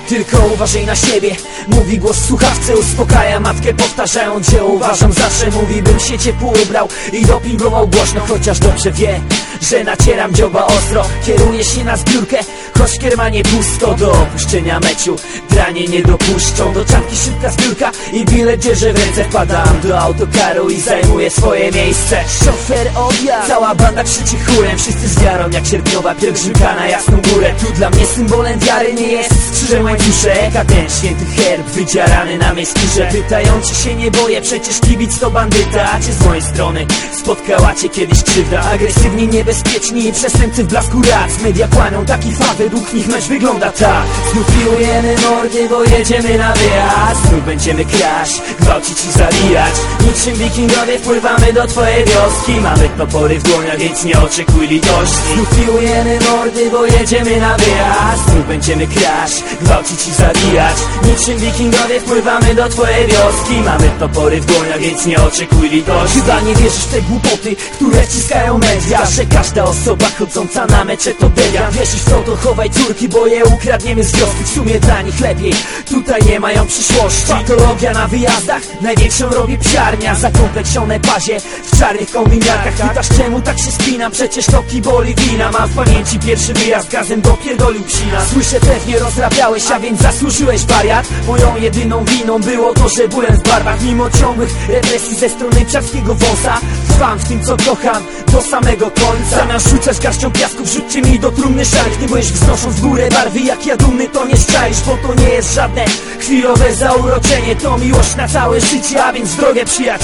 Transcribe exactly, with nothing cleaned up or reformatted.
Tylko uważaj na siebie, mówi głos w słuchawce, uspokaja matkę, powtarzając, że uważam zawsze. Mówi, bym się ciepło ubrał i dopingował głośno, chociaż dobrze wie, że nacieram dzioba ostro. Kieruje się na zbiórkę, choć kiermanie pusto. Do opuszczenia meczu dranie nie dopuszczą. Do czapki szybka zbiórka i bilet dzierżę w ręce. Wpadam do autokaru i zajmuję swoje miejsce. Szofer odjazd, cała banda krzyczy chórem. Wszyscy z wiarą jak sierpniowa pielgrzymka na Jasną Górę. Tu dla mnie symbolem wiary nie jest skrzyżem łańcuszek, a ten święty herb wydzierany na mej skórze. Pytający się nie boję, przecież kibic to bandyta. A czy z mojej strony spotkała cię kiedyś krzywda? Agresywni, niebezpieczni i przestępcy w blasku rac. Media kłamią taki fakt, według nich mecz wygląda tak. Znów piłujemy mordy, bo jedziemy na wyjazd. Znów będziemy kraść, gwałcić i zabijać. Niczym wikingowie wpływamy do twojej wioski. Mamy topory w dłoniach, więc nie oczekuj litości. Znów piłujemy mordy, bo jedziemy na wyjazd. Znów będziemy kraść, gwałcić i zabijać. Niczym wikingowie wpływamy do twojej wioski. Mamy topory w dłoniach, więc nie oczekuj litości. Chyba nie wierzysz w te głupoty, które wciskają media, że każda osoba chodząca na mecze to delia. Wierzysz w to, to chowaj córki, bo je ukradniemy z wioski. W sumie dla nich lepiej, tutaj nie mają przyszłości. Patologia na wyjazdach, największą robi psiarnia. Zakompleksione pazie w czarnych kominiarkach. Pytasz czemu tak się spinam, przecież to kiboli wina. Mam w pamięci pierwszy wyjazd, gazem dopierdolił psina. Słyszę, pewnie rozrabiałeś, a więc zasłużyłeś wariat. Moją jedyną winą było to, że byłem w barwach. Mimo ciągłych represji ze strony psiarskiego wąsa, trwam w tym co kocham do samego końca. Zamiast rzucać garścią piasku, wrzućcie mi do trumny szalik. Nie byłeś wznosząc w górę barwy, jak ja dumny to nie szczaisz. Bo to nie jest żadne chwilowe zauroczenie, to miłość na całe życie, a więc drogę przyjaciół.